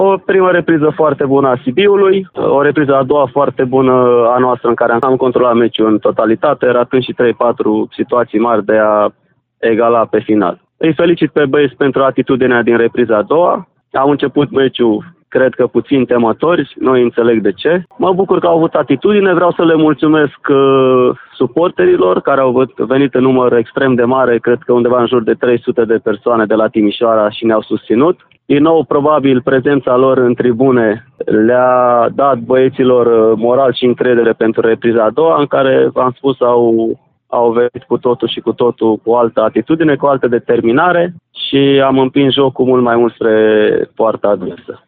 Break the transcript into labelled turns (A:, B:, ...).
A: O primă repriză foarte bună a Sibiului, o repriză a doua foarte bună a noastră în care am controlat meciul în totalitate, ratând și 3-4 situații mari de a egala pe final. Îi felicit pe băieți pentru atitudinea din repriza a doua. Au început meciul, cred că puțin temători, nu înțeleg de ce. Mă bucur că au avut atitudine, vreau să le mulțumesc suporterilor care au venit în număr extrem de mare, cred că undeva în jur de 300 de persoane de la Timișoara și ne-au susținut. Din nou, probabil, prezența lor în tribune le-a dat băieților moral și încredere pentru repriza a doua, în care, am spus, au venit cu totul și cu totul cu altă atitudine, cu altă determinare și am împins jocul mult mai mult spre poarta adversă.